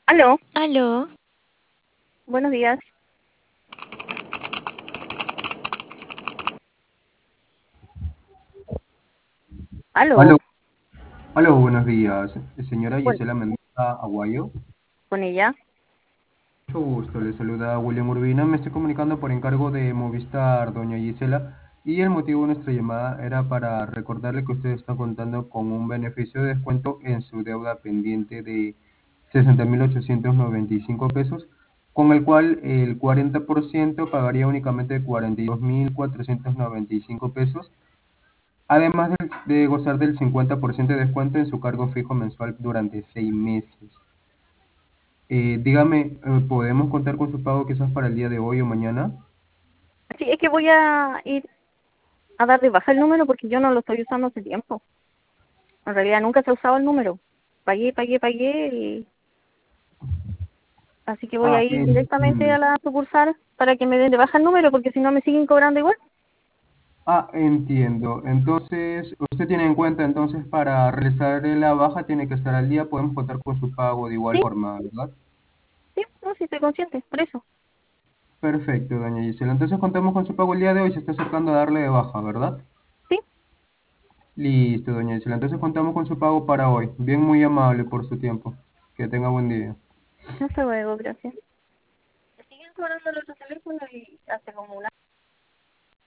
Aló, Aló, buenos días. Aló, Aló, aló, buenos días. Señora bueno, Gisela Mendoza Aguayo. con ella. Mucho gusto, le saluda William Urbina. Me estoy comunicando por encargo de Movistar, doña Gisela, y el motivo de nuestra llamada era para recordarle que usted está contando con un beneficio de descuento en su deuda pendiente de 60.895 pesos, con el cual el 40% pagaría únicamente 42.495 pesos, además de gozar del 50% de descuento en su cargo fijo mensual durante 6 meses. Dígame, ¿podemos contar con su pago quizás para el día de hoy o mañana? Sí, es que voy a ir a dar de baja el número porque yo no lo estoy usando hace tiempo. En realidad nunca se ha usado el número. Pagué así que voy a ir directamente Entiendo. a la sucursal para que me den de baja el número porque si no me siguen cobrando igual. Entiendo. Entonces, usted tiene en cuenta, entonces, para realizar la baja tiene que estar al día, podemos contar con su pago de igual Sí, forma, ¿verdad? sí, no, sí estoy consciente, por eso. Perfecto, doña Gisela. Entonces contamos con su pago el día de hoy, se está acercando a darle de baja, ¿verdad? Sí, Listo, doña Gisela. Entonces contamos con su pago para hoy. Bien, muy amable por su tiempo. Que tenga buen día. hasta luego, gracias. Me siguen cobrando el otro teléfono y hace como una